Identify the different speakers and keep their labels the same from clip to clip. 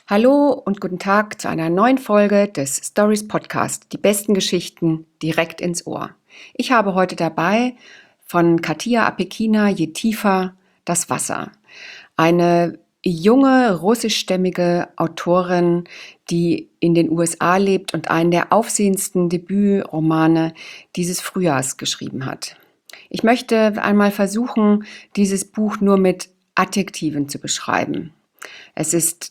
Speaker 1: Hallo und guten Tag zu einer neuen Folge des Stories Podcast. Die besten Geschichten direkt ins Ohr. Ich habe heute dabei von Katia Apekina Je tiefer das Wasser. Eine junge russischstämmige Autorin, die in den USA lebt und einen der aufsehendsten Debütromane dieses Frühjahrs geschrieben hat. Ich möchte einmal versuchen, dieses Buch nur mit Adjektiven zu beschreiben. Es ist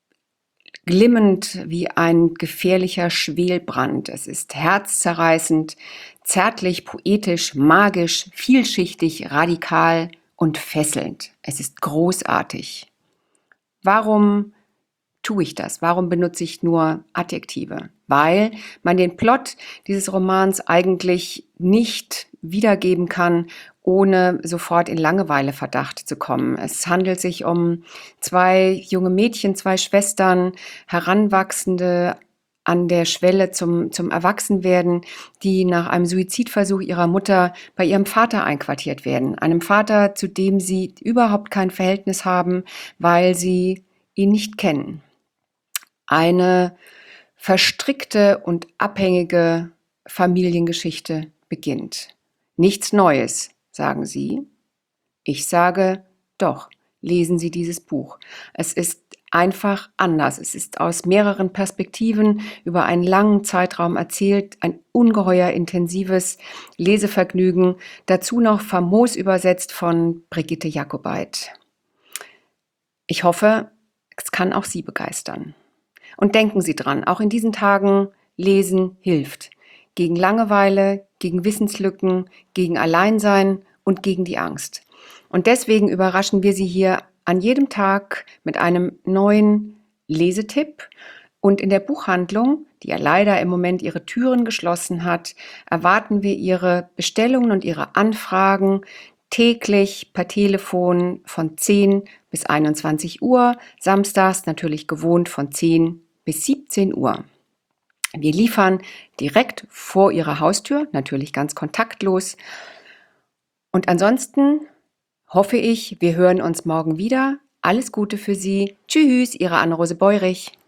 Speaker 1: glimmend wie ein gefährlicher Schwelbrand. Es ist herzzerreißend, zärtlich, poetisch, magisch, vielschichtig, radikal und fesselnd. Es ist großartig. Warum tue ich das? Warum benutze ich nur Adjektive? Weil man den Plot dieses Romans eigentlich nicht wiedergeben kann, ohne sofort in Langeweileverdacht zu kommen. Es handelt sich um zwei junge Mädchen, zwei Schwestern, Heranwachsende an der Schwelle zum Erwachsenwerden, die nach einem Suizidversuch ihrer Mutter bei ihrem Vater einquartiert werden. Einem Vater, zu dem sie überhaupt kein Verhältnis haben, weil sie ihn nicht kennen. Eine verstrickte und abhängige Familiengeschichte beginnt. Nichts Neues, sagen Sie. Ich sage, doch, lesen Sie dieses Buch. Es ist einfach anders. Es ist aus mehreren Perspektiven über einen langen Zeitraum erzählt, ein ungeheuer intensives Lesevergnügen, dazu noch famos übersetzt von Brigitte Jakobait. Ich hoffe, es kann auch Sie begeistern. Und denken Sie dran, auch in diesen Tagen lesen hilft. Gegen Langeweile, gegen Wissenslücken, gegen Alleinsein und gegen die Angst. Und deswegen überraschen wir Sie hier an jedem Tag mit einem neuen Lesetipp. Und in der Buchhandlung, die ja leider im Moment ihre Türen geschlossen hat, erwarten wir Ihre Bestellungen und Ihre Anfragen täglich per Telefon von 10 bis 21 Uhr, samstags natürlich gewohnt von 10 bis 17 Uhr. Wir liefern direkt vor Ihrer Haustür, natürlich ganz kontaktlos. Und ansonsten hoffe ich, wir hören uns morgen wieder. Alles Gute für Sie. Tschüss, Ihre Anne-Rose Beurich.